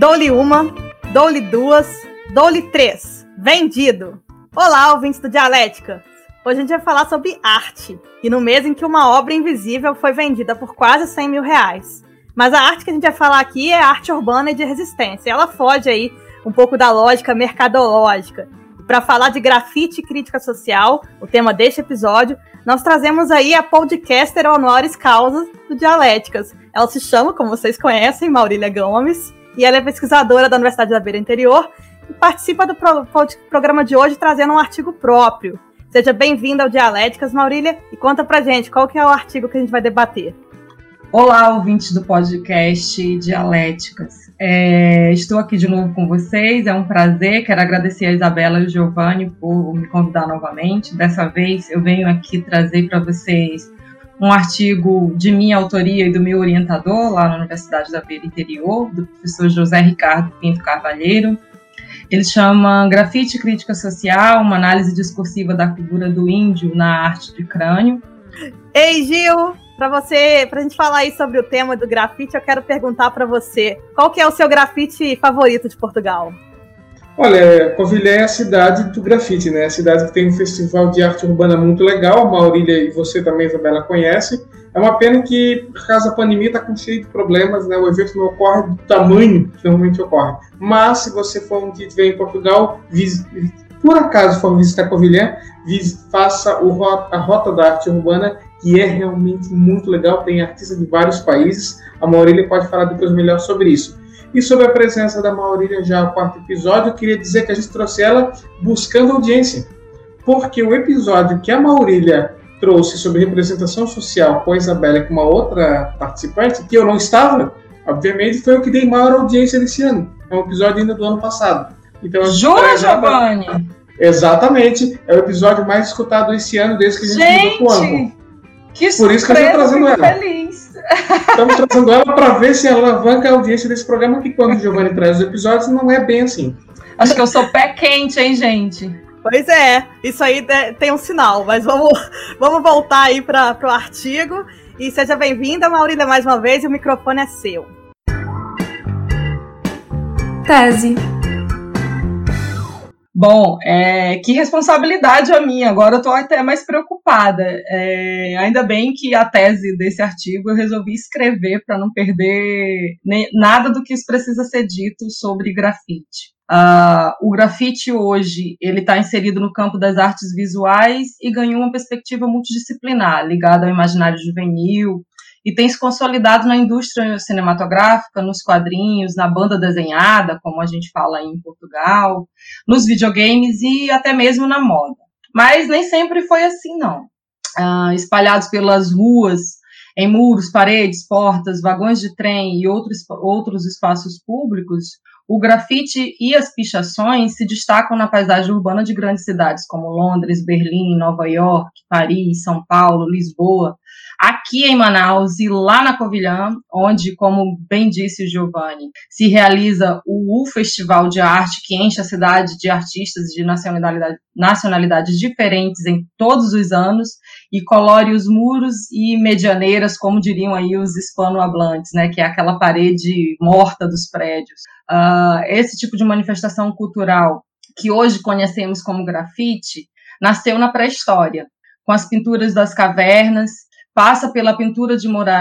Dou-lhe uma, dou-lhe duas, dou-lhe três. Vendido! Olá, ouvintes do Dialética! Hoje a gente vai falar sobre arte. E no mês em que uma obra invisível foi vendida por quase 100 mil reais. Mas a arte que a gente vai falar aqui é arte urbana e de resistência. Ela foge aí um pouco da lógica mercadológica. Para falar de grafite e crítica social, o tema deste episódio, nós trazemos aí a podcaster honoris causa do Dialéticas. Ela se chama, como vocês conhecem, Maurília Gomes, e ela é pesquisadora da Universidade da Beira Interior e participa do programa de hoje trazendo um artigo próprio. Seja bem-vinda ao Dialéticas, Maurília, e conta pra gente qual que é o artigo que a gente vai debater. Olá, ouvintes do podcast Dialéticas. Estou aqui de novo com vocês, é um prazer, quero agradecer a Isabela e o Giovanni por me convidar novamente. Dessa vez eu venho aqui trazer para vocês um artigo de minha autoria e do meu orientador lá na Universidade da Beira Interior, do professor José Ricardo Pinto Carvalheiro. Ele chama Grafite e Crítica Social, uma análise discursiva da figura do índio na arte de crânio. Ei, Gil, para a gente falar aí sobre o tema do grafite, eu quero perguntar para você, qual que é o seu grafite favorito de Portugal? Olha, Covilhã é a cidade do grafite, né? A cidade que tem um festival de arte urbana muito legal, a Maurília e você também, Isabela, conhece. É uma pena que, por causa da pandemia, está cheio de problemas, né? O evento não ocorre do tamanho que normalmente ocorre. Mas, se você for um dia estiver em Portugal, por acaso for visitar Covilhã, faça a Rota da Arte Urbana, que é realmente muito legal, tem artistas de vários países. A Maurília pode falar depois melhor sobre isso. E sobre a presença da Maurília já no quarto episódio, eu queria dizer que a gente trouxe ela buscando audiência. Porque o episódio que a Maurília trouxe sobre representação social com a Isabela e com uma outra participante, que eu não estava, obviamente, foi o que dei maior audiência desse ano. É um episódio ainda do ano passado. Então, jura, Giovanni? Exatamente. É o episódio mais escutado esse ano, desde que a gente mudou com o ângulo. Que por isso que eu estou trazendo ela. Feliz. Estamos trazendo ela para ver se ela alavanca a audiência desse programa, que quando o Giovanni traz os episódios não é bem assim. Acho que eu sou pé quente, hein, gente? Pois é, isso aí tem um sinal, mas vamos voltar aí para o artigo. E seja bem-vinda, Maurília, mais uma vez, e o microfone é seu. Tese. Bom, que responsabilidade a minha, agora eu estou até mais preocupada. Ainda bem que a tese desse artigo eu resolvi escrever para não perder nada do que isso precisa ser dito sobre grafite. O grafite hoje ele está inserido no campo das artes visuais e ganhou uma perspectiva multidisciplinar, ligada ao imaginário juvenil, e tem se consolidado na indústria cinematográfica, nos quadrinhos, na banda desenhada, como a gente fala aí em Portugal, nos videogames e até mesmo na moda. Mas nem sempre foi assim, não. Espalhados pelas ruas, em muros, paredes, portas, vagões de trem e outros espaços públicos, o grafite e as pichações se destacam na paisagem urbana de grandes cidades como Londres, Berlim, Nova York, Paris, São Paulo, Lisboa, aqui em Manaus e lá na Covilhã, onde, como bem disse o Giovanni, se realiza o Festival de Arte, que enche a cidade de artistas de nacionalidades diferentes em todos os anos e colore os muros e medianeiras, como diriam aí os hispanohablantes, né, que é aquela parede morta dos prédios. Esse tipo de manifestação cultural que hoje conhecemos como grafite nasceu na pré-história, com as pinturas das cavernas, passa pela pintura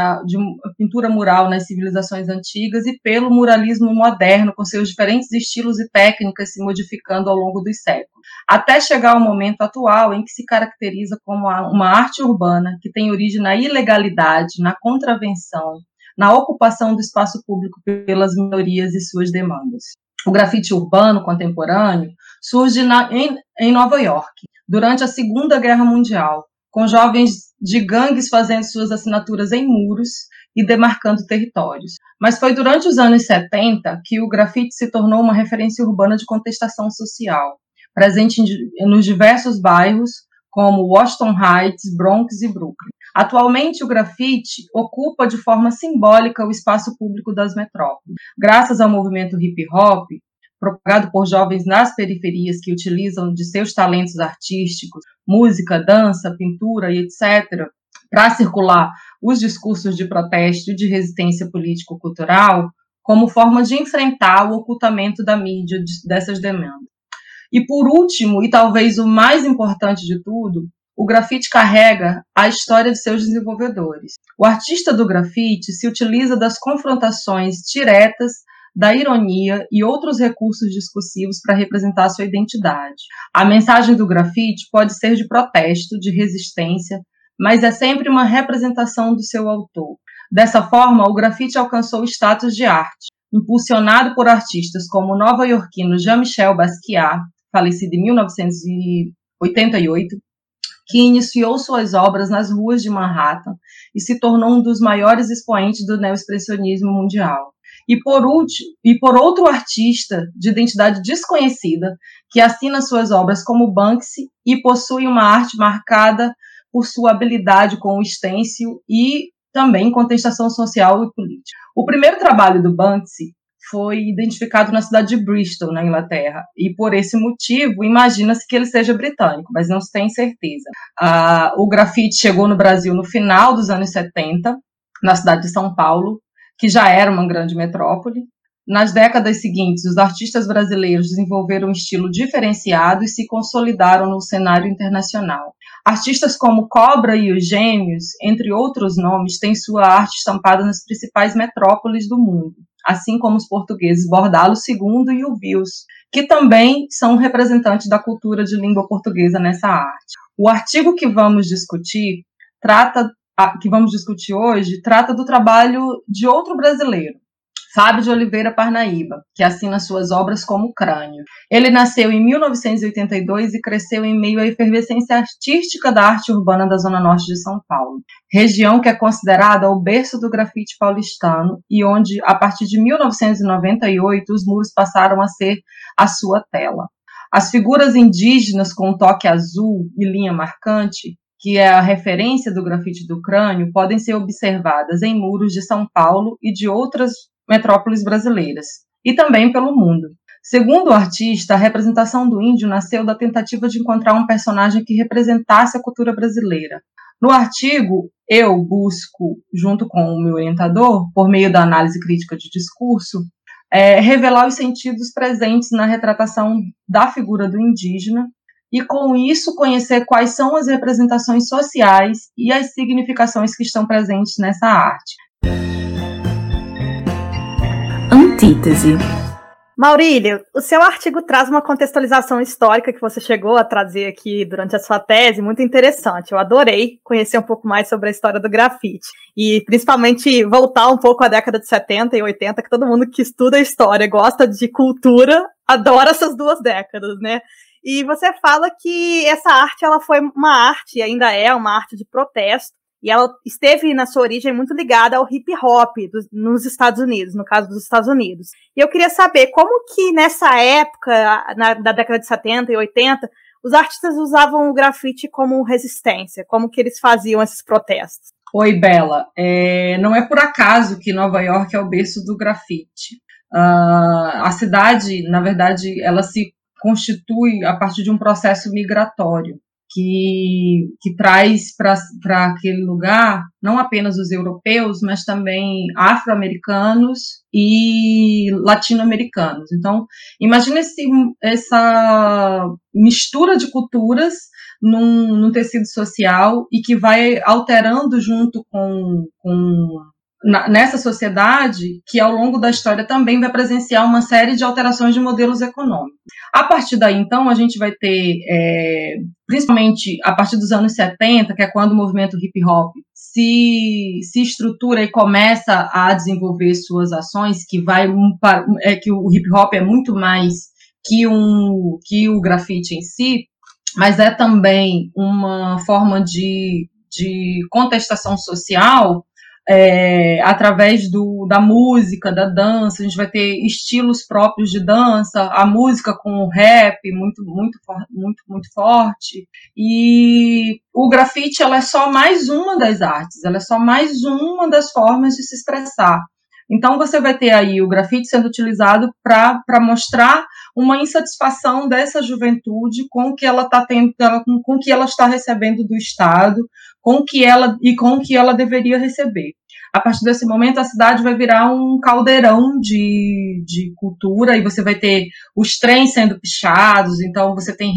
mural nas civilizações antigas e pelo muralismo moderno, com seus diferentes estilos e técnicas se modificando ao longo dos séculos, até chegar ao momento atual em que se caracteriza como uma arte urbana que tem origem na ilegalidade, na contravenção, na ocupação do espaço público pelas minorias e suas demandas. O grafite urbano contemporâneo surge em Nova York, durante a Segunda Guerra Mundial, com jovens de gangues fazendo suas assinaturas em muros e demarcando territórios. Mas foi durante os anos 70 que o grafite se tornou uma referência urbana de contestação social, presente nos diversos bairros, como Washington Heights, Bronx e Brooklyn. Atualmente, o grafite ocupa de forma simbólica o espaço público das metrópoles. Graças ao movimento hip-hop, propagado por jovens nas periferias que utilizam de seus talentos artísticos, música, dança, pintura e etc., para circular os discursos de protesto e de resistência político-cultural, como forma de enfrentar o ocultamento da mídia dessas demandas. E por último, e talvez o mais importante de tudo, o grafite carrega a história de seus desenvolvedores. O artista do grafite se utiliza das confrontações diretas, da ironia e outros recursos discursivos para representar sua identidade. A mensagem do grafite pode ser de protesto, de resistência, mas é sempre uma representação do seu autor. Dessa forma, o grafite alcançou o status de arte, impulsionado por artistas como o nova-iorquino Jean-Michel Basquiat, falecido em 1988, que iniciou suas obras nas ruas de Manhattan e se tornou um dos maiores expoentes do neoexpressionismo mundial. E por outro artista de identidade desconhecida, que assina suas obras como Banksy e possui uma arte marcada por sua habilidade com o stencil e também contestação social e política. O primeiro trabalho do Banksy foi identificado na cidade de Bristol, na Inglaterra, e por esse motivo imagina-se que ele seja britânico, mas não se tem certeza. O grafite chegou no Brasil no final dos anos 70, na cidade de São Paulo, que já era uma grande metrópole. Nas décadas seguintes, os artistas brasileiros desenvolveram um estilo diferenciado e se consolidaram no cenário internacional. Artistas como Cobra e os Gêmeos, entre outros nomes, têm sua arte estampada nas principais metrópoles do mundo, assim como os portugueses Bordalo II e o Vils, que também são representantes da cultura de língua portuguesa nessa arte. O artigo que vamos discutir hoje trata do trabalho de outro brasileiro, Fábio de Oliveira Parnaíba, que assina suas obras como Crânio. Ele nasceu em 1982 e cresceu em meio à efervescência artística da arte urbana da Zona Norte de São Paulo, região que é considerada o berço do grafite paulistano e onde, a partir de 1998, os muros passaram a ser a sua tela. As figuras indígenas com toque azul e linha marcante, que é a referência do grafite do Crânio, podem ser observadas em muros de São Paulo e de outras metrópoles brasileiras, e também pelo mundo. Segundo o artista, a representação do índio nasceu da tentativa de encontrar um personagem que representasse a cultura brasileira. No artigo, eu busco, junto com o meu orientador, por meio da análise crítica de discurso, revelar os sentidos presentes na retratação da figura do indígena e, com isso, conhecer quais são as representações sociais e as significações que estão presentes nessa arte. Antítese. Maurílio, o seu artigo traz uma contextualização histórica que você chegou a trazer aqui durante a sua tese, muito interessante. Eu adorei conhecer um pouco mais sobre a história do grafite e principalmente voltar um pouco à década de 70 e 80, que todo mundo que estuda história, gosta de cultura, adora essas duas décadas, né? E você fala que essa arte, ela foi uma arte, e ainda é uma arte de protesto, e ela esteve, na sua origem, muito ligada ao hip-hop nos Estados Unidos, no caso dos Estados Unidos. E eu queria saber como que, nessa época, da década de 70 e 80, os artistas usavam o grafite como resistência, como que eles faziam esses protestos. Oi, Bela. Não é por acaso que Nova York é o berço do grafite. A cidade, na verdade, ela se constitui a partir de um processo migratório, que traz para aquele lugar não apenas os europeus, mas também afro-americanos e latino-americanos. Então, imagina essa mistura de culturas num tecido social e que vai alterando junto nessa sociedade que, ao longo da história, também vai presenciar uma série de alterações de modelos econômicos. A partir daí, então, a gente vai ter, principalmente a partir dos anos 70, que é quando o movimento hip-hop se estrutura e começa a desenvolver suas ações, que o hip-hop é muito mais que o grafite em si, mas é também uma forma de contestação social, através da música, da dança. A gente vai ter estilos próprios de dança, a música com o rap muito, muito, muito, muito forte, e o grafite, ela é só mais uma das artes, ela é só mais uma das formas de se expressar. Então você vai ter aí o grafite sendo utilizado para mostrar uma insatisfação dessa juventude com o que ela está tendo, com o que ela está recebendo do Estado, com o que ela deveria receber. A partir desse momento, a cidade vai virar um caldeirão de cultura, e você vai ter os trens sendo pichados. Então você tem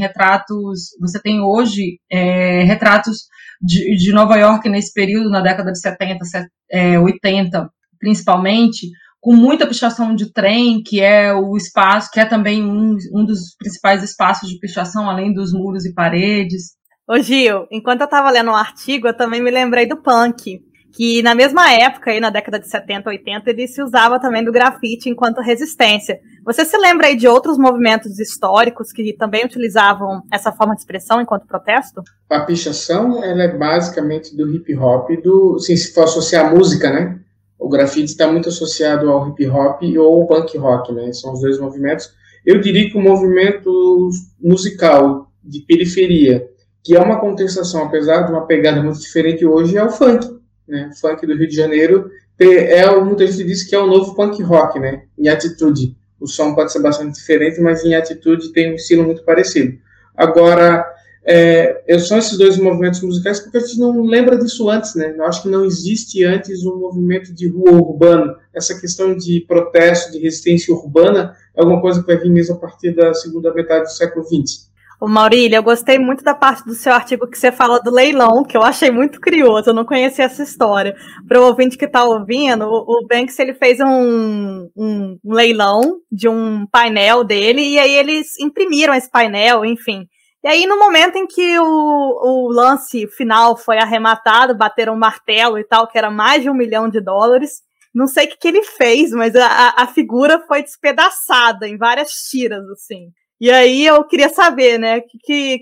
hoje retratos de Nova York nesse período, na década de 70, 80, principalmente, com muita pichação de trem, que é o espaço, que é também um dos principais espaços de pichação, além dos muros e paredes. Ô Gil, enquanto eu estava lendo um artigo, eu também me lembrei do punk, que na mesma época, aí na década de 70, 80, ele se usava também do grafite enquanto resistência. Você se lembra aí de outros movimentos históricos que também utilizavam essa forma de expressão enquanto protesto? A pichação, ela é basicamente do hip hop, se for associar a música, né? O grafite está muito associado ao hip hop ou ao punk rock, né? São os dois movimentos. Eu diria que o movimento musical de periferia, que é uma contestação, apesar de uma pegada muito diferente hoje, é o funk, né? O funk do Rio de Janeiro muita gente diz que é o novo punk rock, né? Em atitude. O som pode ser bastante diferente, mas em atitude tem um estilo muito parecido. Agora, são esses dois movimentos musicais porque a gente não lembra disso antes, né? Eu acho que não existe antes um movimento de rua urbano. Essa questão de protesto, de resistência urbana, é alguma coisa que vai vir mesmo a partir da segunda metade do século XX. Ô Maurília, eu gostei muito da parte do seu artigo que você fala do leilão, que eu achei muito curioso, eu não conhecia essa história. Para o ouvinte que está ouvindo, o Banksy ele fez um leilão de um painel dele, e aí eles imprimiram esse painel, enfim. E aí, no momento em que o lance final foi arrematado, bateram um martelo e tal, que era mais de $1 milhão, não sei o que ele fez, mas a figura foi despedaçada em várias tiras, assim. E aí eu queria saber, né, que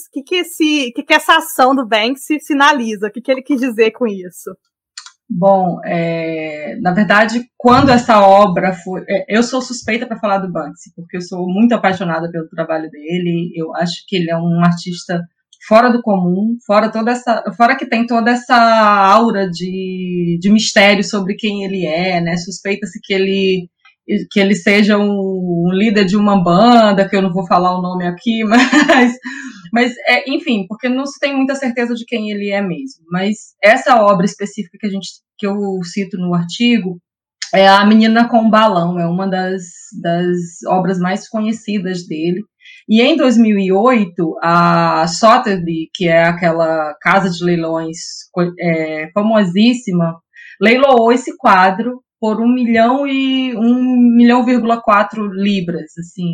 essa ação do Banksy sinaliza, o que ele quis dizer com isso? Bom, na verdade, quando essa obra foi... eu sou suspeita para falar do Banksy, porque eu sou muito apaixonada pelo trabalho dele. Eu acho que ele é um artista fora do comum, fora que tem toda essa aura de mistério sobre quem ele é, né? Suspeita-se que ele seja um líder de uma banda, que eu não vou falar o nome aqui, mas enfim, porque não se tem muita certeza de quem ele é mesmo. Mas essa obra específica que eu cito no artigo é A Menina com o Balão, é uma das obras mais conhecidas dele. E em 2008, a Sotheby's, que é aquela casa de leilões famosíssima, leiloou esse quadro por 1,4 milhão libras, assim.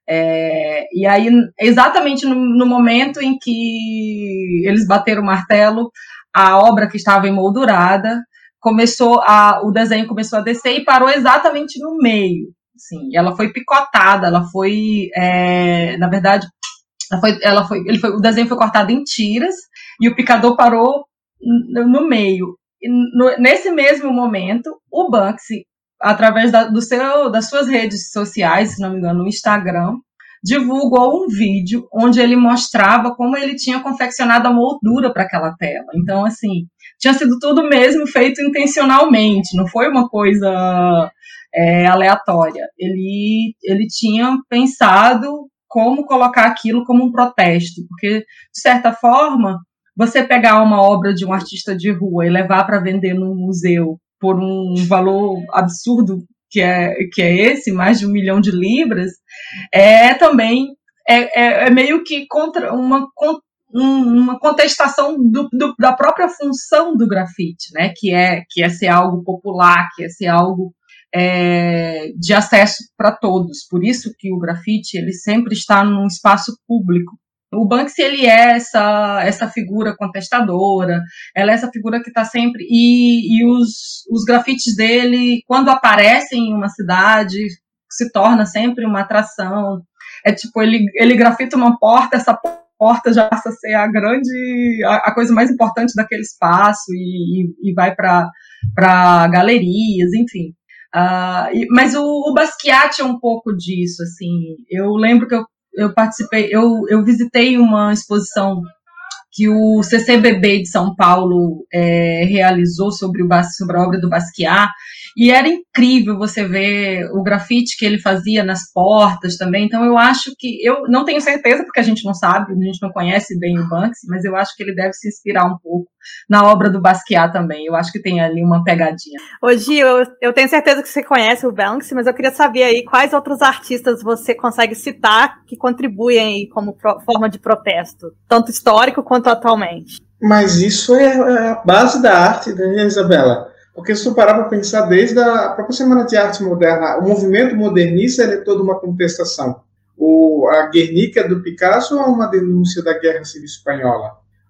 E aí, exatamente no momento em que eles bateram o martelo, a obra que estava emoldurada, o desenho começou a descer e parou exatamente no meio. Assim, ela foi picotada, ela foi, na verdade, o desenho foi cortado em tiras e o picador parou no meio. Nesse mesmo momento, o Banksy, através das suas redes sociais, se não me engano, no Instagram, divulgou um vídeo onde ele mostrava como ele tinha confeccionado a moldura para aquela tela. Então, assim, tinha sido tudo mesmo feito intencionalmente, não foi uma coisa aleatória. Ele tinha pensado como colocar aquilo como um protesto, porque, de certa forma, você pegar uma obra de um artista de rua e levar para vender num museu por um valor absurdo que é esse, mais de 1 milhão de libras, também meio que contra uma contestação da própria função do grafite, né? Que é ser algo popular, que é ser algo de acesso para todos. Por isso que o grafite ele sempre está num espaço público. O Banksy, ele é essa figura contestadora, ela é essa figura que está sempre... E os grafites dele, quando aparecem em uma cidade, se torna sempre uma atração. Tipo, ele grafita uma porta, essa porta já passa a ser a coisa mais importante daquele espaço e vai para galerias, enfim. Mas o Basquiat é um pouco disso, assim. Eu lembro que eu participei, eu visitei uma exposição que o CCBB de São Paulo realizou sobre a obra do Basquiat, E era incrível você ver o grafite que ele fazia nas portas também. Então eu acho que, eu não tenho certeza, porque a gente não sabe, a gente não conhece bem o Banksy, mas eu acho que ele deve se inspirar um pouco na obra do Basquiat também. Eu acho que tem ali uma pegadinha. Ô Gil, eu tenho certeza que você conhece o Banksy, mas eu queria saber aí quais outros artistas você consegue citar que contribuem aí como forma de protesto, tanto histórico quanto atualmente. Mas isso é a base da arte, né, Isabela? Porque se tu parar para pensar, desde a própria Semana de Arte Moderna, o movimento modernista é toda uma contestação. A Guernica do Picasso é uma denúncia da Guerra Civil Espanhola.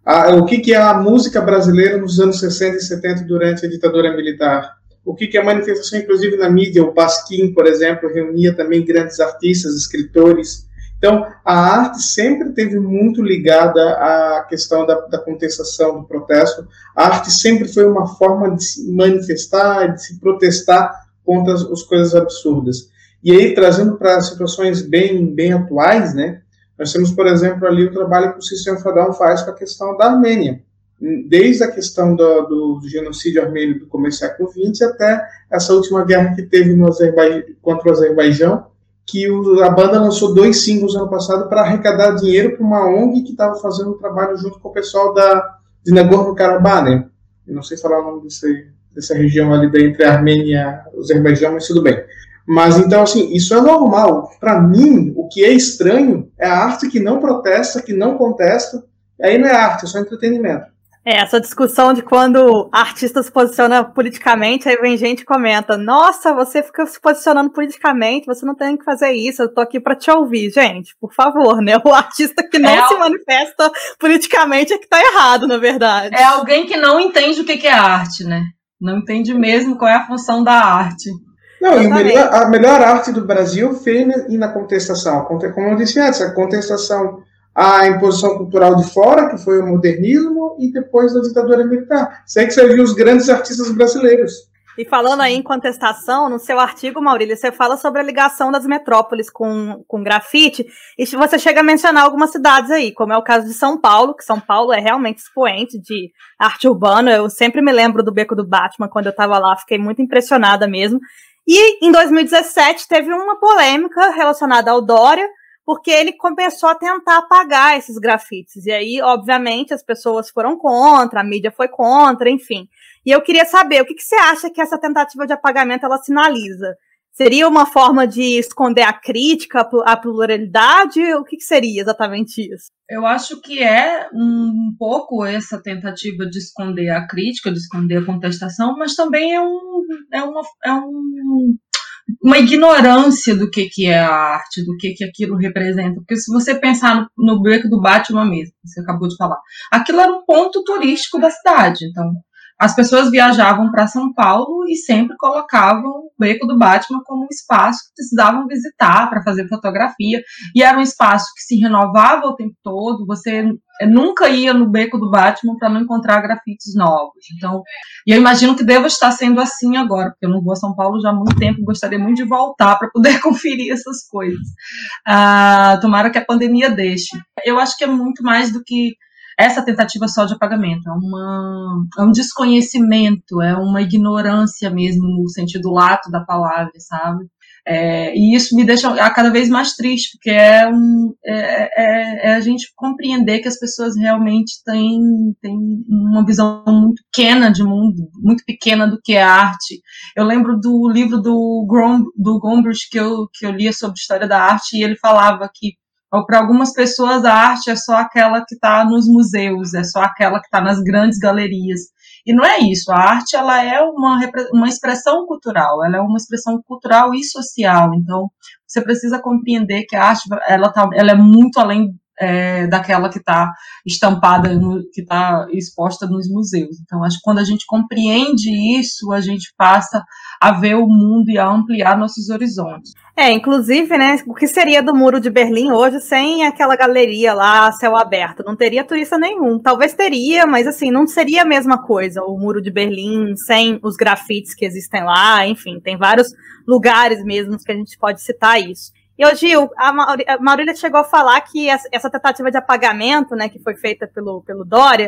O que é a música brasileira nos anos 60 e 70 durante a ditadura militar? O que é a manifestação, inclusive na mídia? O Pasquim, por exemplo, reunia também grandes artistas, escritores. Então, a arte sempre esteve muito ligada à questão da contestação, do protesto. A arte sempre foi uma forma de se manifestar, de se protestar contra as coisas absurdas. E aí, trazendo para situações bem atuais, né, nós temos, por exemplo, ali o trabalho que o System of a Down faz com a questão da Armênia. Desde a questão do genocídio armênio do começo do século XX até essa última guerra que teve contra o Azerbaijão, que a banda lançou 2 singles ano passado para arrecadar dinheiro para uma ONG que estava fazendo um trabalho junto com o pessoal de Nagorno-Karabakh, né? Eu não sei falar o nome dessa região ali entre a Armênia e o Azerbaijão, mas tudo bem. Mas então, assim, isso é normal. Para mim, o que é estranho é a arte que não protesta, que não contesta. Aí não é arte, é só entretenimento. Essa discussão de quando artista se posiciona politicamente, aí vem gente e comenta, nossa, você fica se posicionando politicamente, você não tem que fazer isso, eu tô aqui pra te ouvir. Gente, por favor, né? O artista que não se manifesta politicamente é que tá errado, na verdade. É alguém que não entende o que é arte, né? Não entende mesmo qual é a função da arte. Não, e a melhor arte do Brasil foi na contestação. Como eu disse antes, a contestação à imposição cultural de fora, que foi o modernismo, e depois da ditadura militar. Isso aí que você viu os grandes artistas brasileiros. E falando aí em contestação, no seu artigo, Maurília, você fala sobre a ligação das metrópoles com grafite, e você chega a mencionar algumas cidades aí, como é o caso de São Paulo, que São Paulo é realmente expoente de arte urbana. Eu sempre me lembro do Beco do Batman, quando eu estava lá, fiquei muito impressionada mesmo. E em 2017 teve uma polêmica relacionada ao Dória, porque ele começou a tentar apagar esses grafites. E aí, obviamente, as pessoas foram contra, a mídia foi contra, enfim. E eu queria saber, o que você acha que essa tentativa de apagamento ela sinaliza? Seria uma forma de esconder a crítica, a pluralidade? O que seria exatamente isso? Eu acho que é um pouco essa tentativa de esconder a crítica, de esconder a contestação, mas também é uma ignorância do que é a arte, do que aquilo representa. Porque se você pensar no Beco do Batman mesmo, que você acabou de falar, aquilo era um ponto turístico da cidade. Então, as pessoas viajavam para São Paulo e sempre colocavam o Beco do Batman como um espaço que precisavam visitar para fazer fotografia. E era um espaço que se renovava o tempo todo. Você nunca ia no Beco do Batman para não encontrar grafites novos. Então, e eu imagino que deva estar sendo assim agora, porque eu não vou a São Paulo já há muito tempo, gostaria muito de voltar para poder conferir essas coisas. Tomara que a pandemia deixe. Eu acho que é muito mais do que essa tentativa só de apagamento, é um desconhecimento, é uma ignorância mesmo, no sentido lato da palavra, sabe? E isso me deixa cada vez mais triste, porque é a gente compreender que as pessoas realmente têm uma visão muito pequena de mundo, muito pequena do que é arte. Eu lembro do livro do Gombrich que eu lia sobre história da arte, e ele falava que para algumas pessoas a arte é só aquela que está nos museus, é só aquela que está nas grandes galerias. E não é isso, a arte ela é uma expressão cultural, ela é uma expressão cultural e social. Então, você precisa compreender que a arte ela é muito além daquela que está estampada, que está exposta nos museus. Então, acho que quando a gente compreende isso, a gente passa a ver o mundo e a ampliar nossos horizontes. Inclusive, né, o que seria do Muro de Berlim hoje sem aquela galeria lá, céu aberto? Não teria turista nenhum. Talvez teria, mas assim, não seria a mesma coisa, o Muro de Berlim sem os grafites que existem lá, enfim, tem vários lugares mesmo que a gente pode citar isso. E, Gil, a Maurília chegou a falar que essa tentativa de apagamento, né, que foi feita pelo Dória,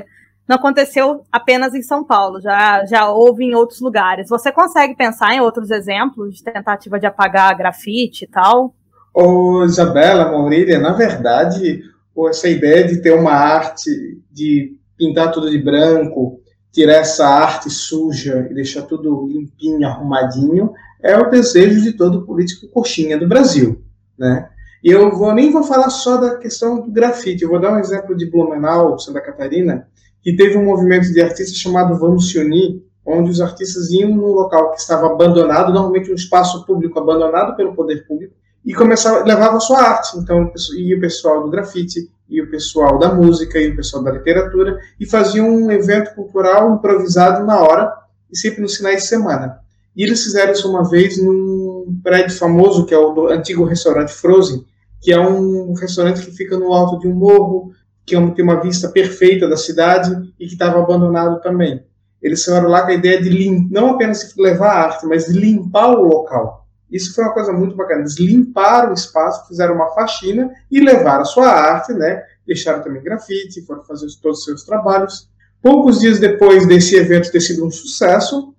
não aconteceu apenas em São Paulo, já houve em outros lugares. Você consegue pensar em outros exemplos de tentativa de apagar grafite e tal? Ô, Isabela, Maurília, na verdade, essa ideia de ter uma arte, de pintar tudo de branco, tirar essa arte suja e deixar tudo limpinho, arrumadinho, é o desejo de todo político coxinha do Brasil, né? E eu nem vou falar só da questão do grafite, eu vou dar um exemplo de Blumenau, Santa Catarina, que teve um movimento de artistas chamado Vamos Se Unir, onde os artistas iam num local que estava abandonado, normalmente um espaço público abandonado pelo poder público, e levava a sua arte. Então, ia o pessoal do grafite, ia o pessoal da música, ia o pessoal da literatura, e faziam um evento cultural improvisado na hora, e sempre nos finais de semana. E eles fizeram isso uma vez num prédio famoso, que é o antigo restaurante Frozen, que é um restaurante que fica no alto de um morro, que tem uma vista perfeita da cidade e que estava abandonado também. Eles foram lá com a ideia de não apenas levar a arte, mas de limpar o local. Isso foi uma coisa muito bacana. Eles limparam o espaço, fizeram uma faxina e levaram a sua arte, né? Deixaram também grafite, foram fazer todos os seus trabalhos. Poucos dias depois desse evento ter sido um sucesso,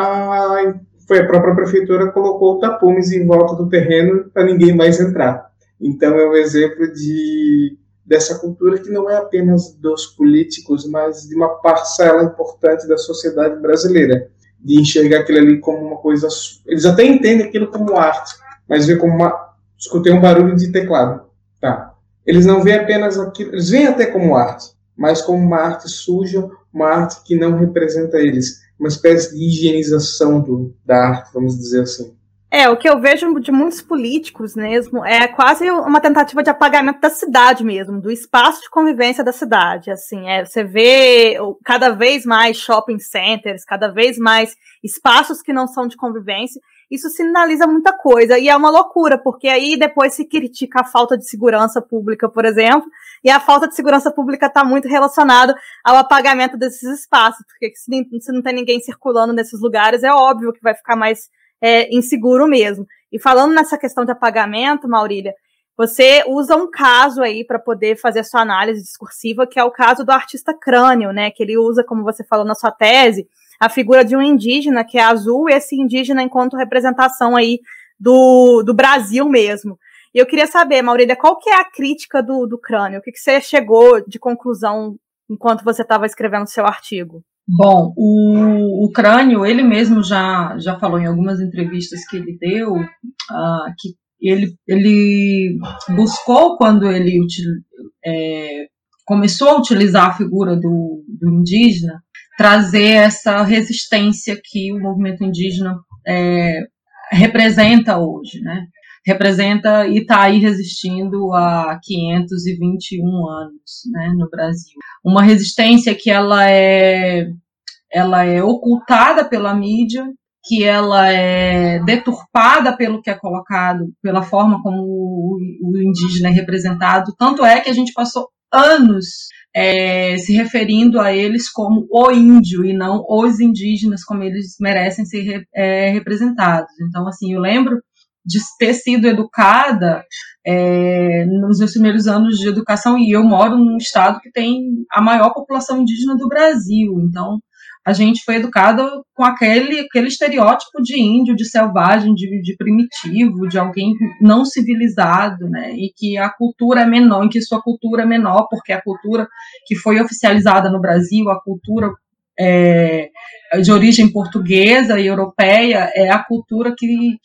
a própria prefeitura colocou tapumes em volta do terreno para ninguém mais entrar. Então é um exemplo dessa cultura que não é apenas dos políticos, mas de uma parcela importante da sociedade brasileira, de enxergar aquilo ali como uma coisa... Eles até entendem aquilo como arte, mas vê como escutei um barulho de teclado. Tá. Eles não veem apenas aquilo... Eles veem até como arte, mas como uma arte suja, uma arte que não representa eles. Uma espécie de higienização da arte, vamos dizer assim. O que eu vejo de muitos políticos mesmo é quase uma tentativa de apagamento da cidade mesmo, do espaço de convivência da cidade. Assim, você vê cada vez mais shopping centers, cada vez mais espaços que não são de convivência. Isso sinaliza muita coisa e é uma loucura, porque aí depois se critica a falta de segurança pública, por exemplo, e a falta de segurança pública está muito relacionada ao apagamento desses espaços, porque se não tem ninguém circulando nesses lugares, é óbvio que vai ficar mais inseguro mesmo. E falando nessa questão de apagamento, Maurília, você usa um caso aí para poder fazer a sua análise discursiva, que é o caso do artista Crânio, né? Que ele usa, como você falou na sua tese, a figura de um indígena que é azul, e esse indígena enquanto representação aí do Brasil mesmo. E eu queria saber, Maurília, qual que é a crítica do Crânio? O que você chegou de conclusão enquanto você estava escrevendo seu artigo? Bom, o Crânio, ele mesmo já falou em algumas entrevistas que ele deu, que ele buscou, quando ele começou a utilizar a figura do indígena, trazer essa resistência que o movimento indígena representa hoje, né? Representa e está aí resistindo há 521 anos, né, no Brasil. Uma resistência que ela é ocultada pela mídia, que ela é deturpada pelo que é colocado, pela forma como o indígena é representado. Tanto é que a gente passou anos se referindo a eles como o índio e não os indígenas, como eles merecem ser representados. Então, assim, eu lembro de ter sido educada nos meus primeiros anos de educação, e eu moro num estado que tem a maior população indígena do Brasil. Então, a gente foi educada com aquele estereótipo de índio, de selvagem, de primitivo, de alguém não civilizado, né? E que a cultura é menor, em que sua cultura é menor, porque a cultura que foi oficializada no Brasil, a cultura de origem portuguesa e europeia, é a cultura que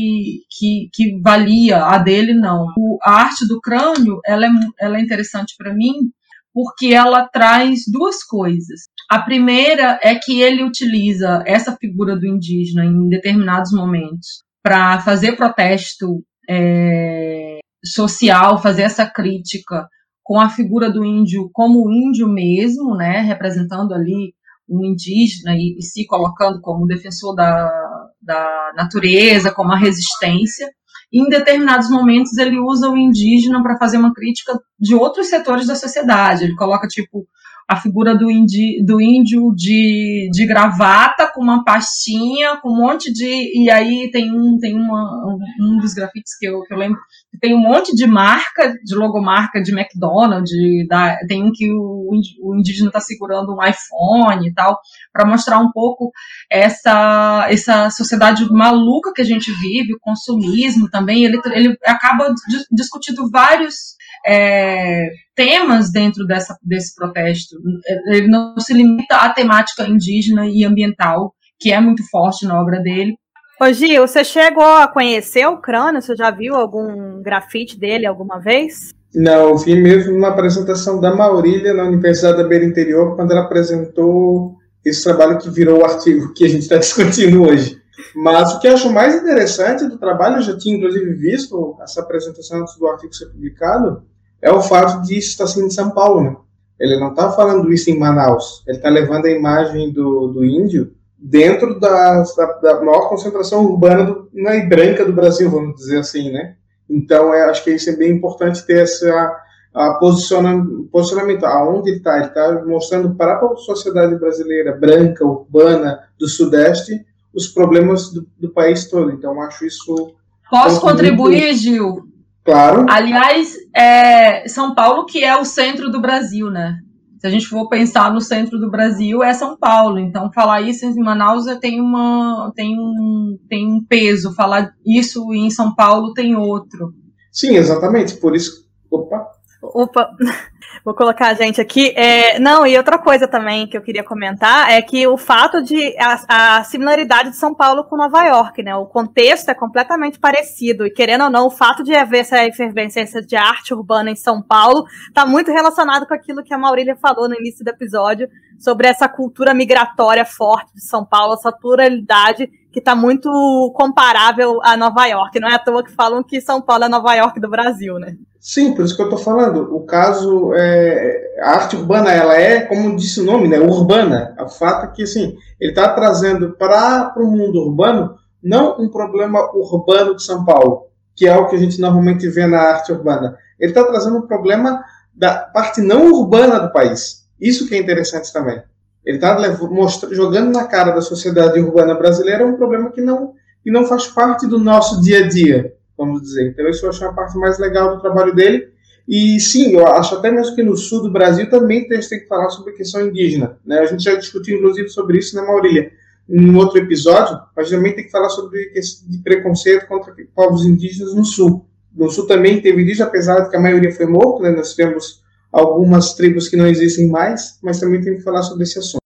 valia, a dele não. A arte do Crânio, ela é interessante para mim, porque ela traz duas coisas. A primeira é que ele utiliza essa figura do indígena em determinados momentos para fazer protesto social, fazer essa crítica com a figura do índio como o índio mesmo, né, representando ali um indígena e se colocando como defensor da natureza, como a resistência. E em determinados momentos ele usa o indígena para fazer uma crítica de outros setores da sociedade. Ele coloca, tipo, a figura do índio de gravata, com uma pastinha, com um monte de... E aí tem um dos grafites que eu lembro, que tem um monte de marca, de logomarca de McDonald's, tem um que o indígena está segurando um iPhone e tal, para mostrar um pouco essa sociedade maluca que a gente vive, o consumismo também. Ele acaba discutindo vários temas dentro desse protesto. Ele não se limita à temática indígena e ambiental, que é muito forte na obra dele. Ô Gil, você chegou a conhecer o Crânio? Você já viu algum grafite dele alguma vez? Não, eu vi mesmo uma apresentação da Maurília na Universidade da Beira Interior, quando ela apresentou esse trabalho que virou o artigo que a gente está discutindo hoje. Mas o que eu acho mais interessante do trabalho, eu já tinha inclusive visto essa apresentação antes do artigo ser publicado, é o fato de isso estar sendo em São Paulo, né? Ele não está falando isso em Manaus, ele está levando a imagem do índio dentro da maior concentração urbana e branca do Brasil, vamos dizer assim, né? Então, acho que isso é bem importante ter esse posicionamento. Aonde ele está mostrando para a sociedade brasileira, branca, urbana, do Sudeste, os problemas do país todo. Então, acho isso... Posso contribuir, Gil? Claro. Aliás, São Paulo que é o centro do Brasil, né? Se a gente for pensar no centro do Brasil, é São Paulo. Então, falar isso em Manaus tem um peso. Falar isso em São Paulo tem outro. Sim, exatamente. Por isso... Opa! Vou colocar a gente aqui. Não, e outra coisa também que eu queria comentar é que o fato de a similaridade de São Paulo com Nova York, né? O contexto é completamente parecido, e querendo ou não, o fato de haver essa efervescência de arte urbana em São Paulo está muito relacionado com aquilo que a Maurília falou no início do episódio, sobre essa cultura migratória forte de São Paulo, essa pluralidade que está muito comparável a Nova York. Não é à toa que falam que São Paulo é Nova York do Brasil, né? Sim, por isso que eu estou falando. O caso, a arte urbana, ela é, como disse o nome, né, urbana. O fato é que, assim, ele está trazendo para o mundo urbano, não um problema urbano de São Paulo, que é o que a gente normalmente vê na arte urbana. Ele está trazendo um problema da parte não urbana do país. Isso que é interessante também. Ele está jogando na cara da sociedade urbana brasileira um problema que não faz parte do nosso dia a dia, vamos dizer. Então, isso eu acho a parte mais legal do trabalho dele. E, sim, eu acho até mesmo que no sul do Brasil também a gente tem que falar sobre a questão indígena, né? A gente já discutiu, inclusive, sobre isso, né, Maurília? Em outro episódio, mas também tem que falar sobre esse de preconceito contra povos indígenas no sul. No sul também teve indígena, apesar de que a maioria foi morta, né? Nós temos algumas tribos que não existem mais, mas também tem que falar sobre esse assunto.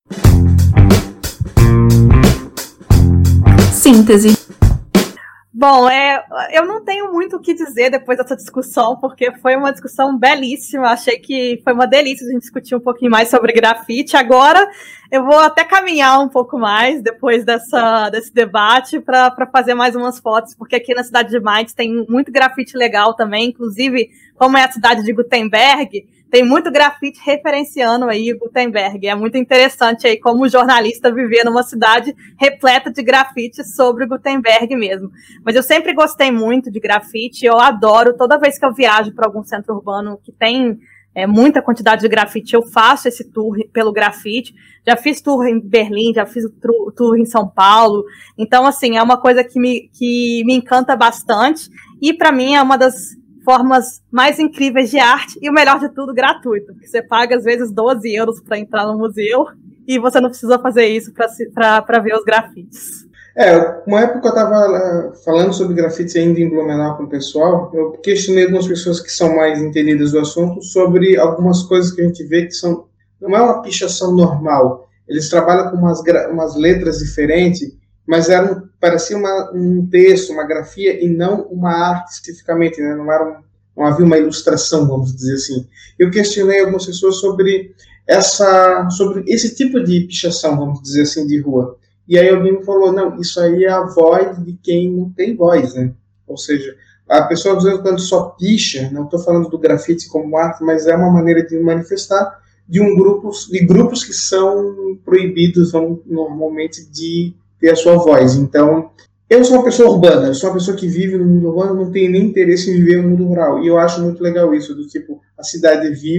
Síntese. Bom, eu não tenho muito o que dizer depois dessa discussão, porque foi uma discussão belíssima. Achei que foi uma delícia a gente discutir um pouquinho mais sobre grafite. Agora eu vou até caminhar um pouco mais depois desse debate para fazer mais umas fotos, porque aqui na cidade de Mainz tem muito grafite legal também, inclusive, como é a cidade de Gutenberg, tem muito grafite referenciando aí Gutenberg. É muito interessante aí como jornalista viver numa cidade repleta de grafite sobre Gutenberg mesmo. Mas eu sempre gostei muito de grafite, eu adoro, toda vez que eu viajo para algum centro urbano que tem muita quantidade de grafite, eu faço esse tour pelo grafite. Já fiz tour em Berlim, já fiz tour em São Paulo. Então, assim, é uma coisa que me encanta bastante. E, para mim, é uma das formas mais incríveis de arte, e o melhor de tudo, gratuito, porque você paga às vezes 12 euros para entrar no museu e você não precisa fazer isso para ver os grafites. Uma época que eu estava falando sobre grafites ainda em Blumenau com o pessoal, eu questionei algumas pessoas que são mais entendidas do assunto sobre algumas coisas que a gente vê que não é uma pichação normal. Eles trabalham com umas letras diferentes, mas parecia um texto, uma grafia, e não uma arte especificamente, né? Não havia uma ilustração, vamos dizer assim. Eu questionei algumas pessoas sobre esse tipo de pichação, vamos dizer assim, de rua. E aí alguém me falou, não, isso aí é a voz de quem não tem voz, né? Ou seja, a pessoa, às vezes, quando só picha, não estou falando do grafite como arte, mas é uma maneira de manifestar de grupos que são proibidos, normalmente, de ter a sua voz. Então, eu sou uma pessoa urbana, eu sou uma pessoa que vive no mundo urbano, não tenho nem interesse em viver no mundo rural, e eu acho muito legal isso, do tipo, a cidade é viva,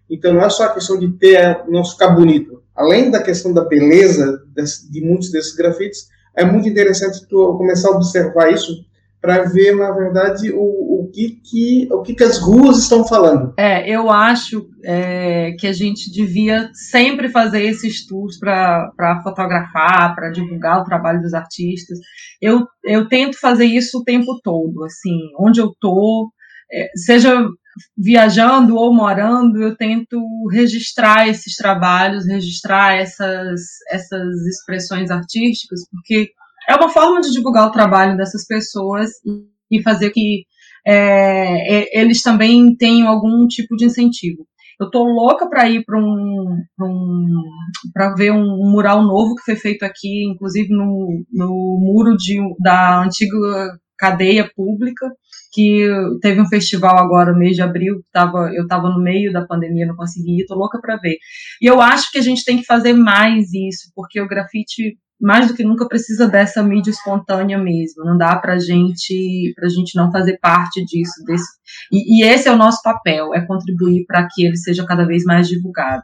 Então, não é só a questão de não ficar bonito. Além da questão da beleza de muitos desses grafites, é muito interessante tu começar a observar isso para ver, na verdade, o que as ruas estão falando. Eu acho que a gente devia sempre fazer esses tours para fotografar, para divulgar o trabalho dos artistas. Eu tento fazer isso o tempo todo, assim, onde eu estou, seja viajando ou morando, eu tento registrar esses trabalhos, registrar essas expressões artísticas, porque é uma forma de divulgar o trabalho dessas pessoas e fazer que eles também tenham algum tipo de incentivo. Eu tô louca para ir para ver um mural novo que foi feito aqui, inclusive no muro da antiga cadeia pública, que teve um festival agora no mês de abril, eu estava no meio da pandemia, não consegui ir, tô louca para ver. E eu acho que a gente tem que fazer mais isso, porque o grafite, mais do que nunca, precisa dessa mídia espontânea mesmo. Não dá pra gente não fazer parte disso. E esse é o nosso papel, é contribuir para que ele seja cada vez mais divulgado.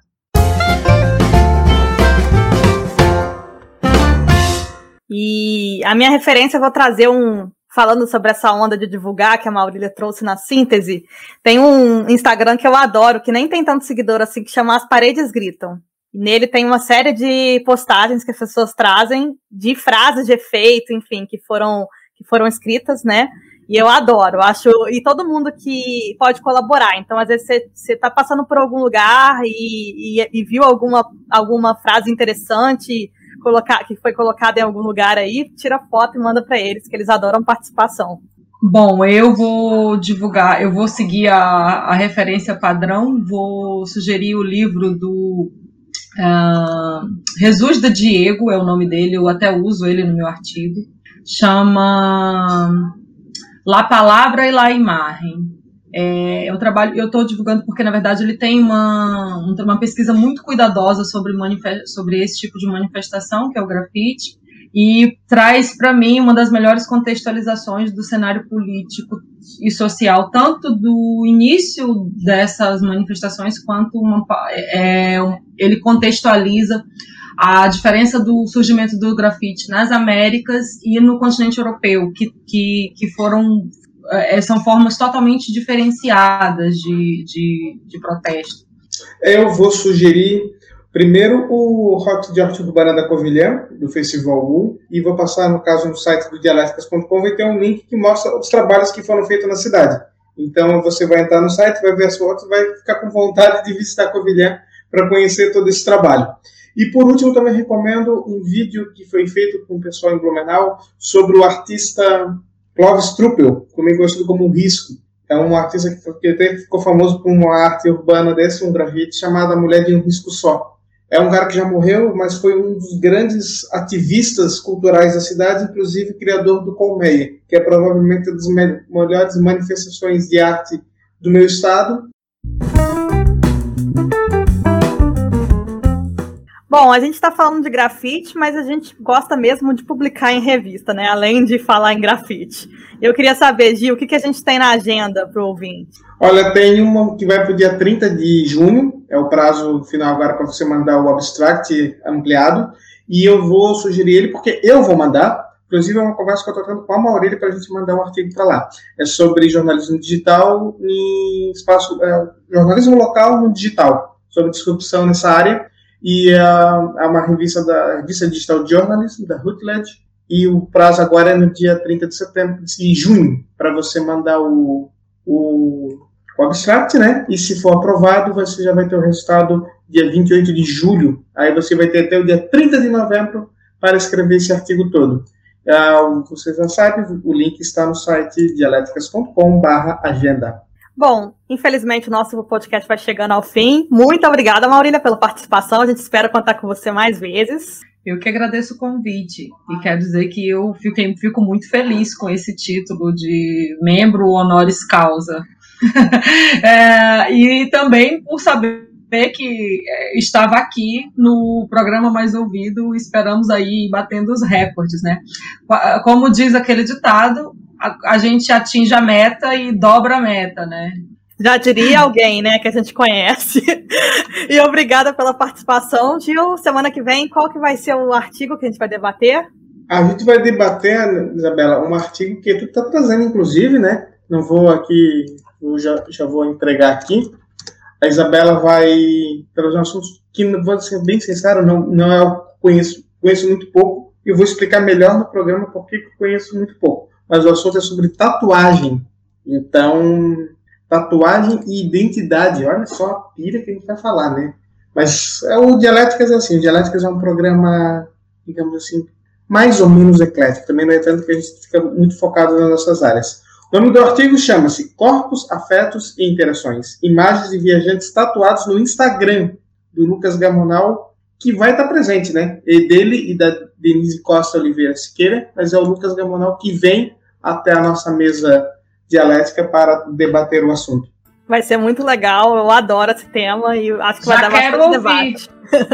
E a minha referência, eu vou trazer falando sobre essa onda de divulgar que a Maurília trouxe na síntese, tem um Instagram que eu adoro, que nem tem tanto seguidor assim, que chama As Paredes Gritam. E nele tem uma série de postagens que as pessoas trazem de frases de efeito, enfim, que foram escritas, né? E eu adoro, e todo mundo que pode colaborar. Então, às vezes, você está passando por algum lugar e viu alguma frase interessante que foi colocada em algum lugar aí, tira foto e manda para eles, que eles adoram participação. Bom, eu vou divulgar, eu vou seguir a referência padrão, vou sugerir o livro do Jesus de Diego, é o nome dele, eu até uso ele no meu artigo, chama La Palavra e la Imagen. Eu estou divulgando porque, na verdade, ele tem uma pesquisa muito cuidadosa sobre esse tipo de manifestação, que é o grafite, e traz para mim uma das melhores contextualizações do cenário político e social, tanto do início dessas manifestações, quanto ele contextualiza a diferença do surgimento do grafite nas Américas e no continente europeu, que são formas totalmente diferenciadas de protesto. Eu vou sugerir primeiro o Rota de Arte Urbana da Covilhã, do Festival U, e vou passar, no caso, no site do dialéticas.com, vai ter um link que mostra os trabalhos que foram feitos na cidade. Então, você vai entrar no site, vai ver as fotos, vai ficar com vontade de visitar a Covilhã para conhecer todo esse trabalho. E, por último, também recomendo um vídeo que foi feito com o pessoal em Blumenau sobre o artista Clovis Truppel, também conhecido como o Risco. É um artista que até ficou famoso por uma arte urbana desse, um grafite, chamada Mulher de um Risco Só. É um cara que já morreu, mas foi um dos grandes ativistas culturais da cidade, inclusive criador do Colmeia, que é provavelmente uma das melhores manifestações de arte do meu estado. Bom, a gente está falando de grafite, mas a gente gosta mesmo de publicar em revista, né? Além de falar em grafite. Eu queria saber, Gil, o que a gente tem na agenda para o ouvinte? Olha, tem uma que vai para o dia 30 de junho, é o prazo final agora para você mandar o abstract ampliado, e eu vou sugerir ele porque eu vou mandar, inclusive é uma conversa que eu estou tendo com a Maurília para a gente mandar um artigo para lá. É sobre jornalismo digital em jornalismo local no digital, sobre disrupção nessa área, e é uma revista da Revista Digital Journalism, da Routledge, e o prazo agora é no dia 30 de junho, para você mandar o abstract, né? E se for aprovado, você já vai ter o resultado dia 28 de julho. Aí você vai ter até o dia 30 de novembro para escrever esse artigo todo. Você já sabe, o link está no site dialéticas.com/agenda. Bom, infelizmente o nosso podcast vai chegando ao fim. Muito obrigada, Maurília, pela participação. A gente espera contar com você mais vezes. Eu que agradeço o convite e quero dizer que eu fico muito feliz com esse título de membro honoris causa. E também por saber que estava aqui no programa mais ouvido, esperamos aí batendo os recordes, né? Como diz aquele ditado, a gente atinge a meta e dobra a meta, né? Já diria alguém, né, que a gente conhece. E obrigada pela participação, Gil. Semana que vem, qual que vai ser o artigo que a gente vai debater? A gente vai debater, Isabela, um artigo que tu está trazendo, inclusive, né? Não vou aqui, já vou entregar aqui. A Isabela vai trazer um assunto que, vou ser bem sincero, não é o que conheço muito pouco. E eu vou explicar melhor no programa porque eu conheço muito pouco. Mas o assunto é sobre tatuagem. Então, tatuagem e identidade. Olha só a pira que a gente vai falar, né? Mas o Dialéticas é assim. O Dialéticas é um programa, digamos assim, mais ou menos eclético. Também não é tanto que a gente fica muito focado nas nossas áreas. O nome do artigo chama-se Corpos, Afetos e Interações. Imagens de viajantes tatuados no Instagram, do Lucas Gamonal, que vai estar presente, né? E dele e da Denise Costa Oliveira Siqueira, mas é o Lucas Gamonal que vem até a nossa mesa dialética para debater o assunto. Vai ser muito legal, eu adoro esse tema e acho que vai dar bastante debate.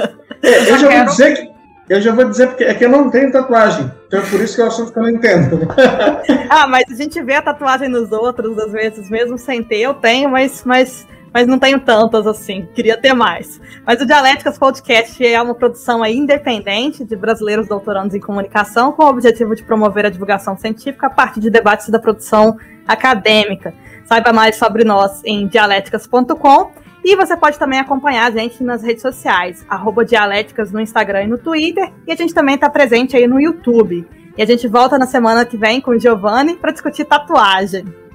Eu já vou dizer porque é que eu não tenho tatuagem, então é por isso que é um assunto que eu não entendo. Mas a gente vê a tatuagem nos outros, às vezes, mesmo sem ter, eu tenho, mas não tenho tantas assim, queria ter mais. Mas o Dialéticas Podcast é uma produção aí independente de brasileiros doutorandos em comunicação, com o objetivo de promover a divulgação científica a partir de debates da produção acadêmica. Saiba mais sobre nós em dialéticas.com e você pode também acompanhar a gente nas redes sociais, @Dialéticas no Instagram e no Twitter, e a gente também está presente aí no YouTube. E a gente volta na semana que vem com o Giovanni para discutir tatuagem.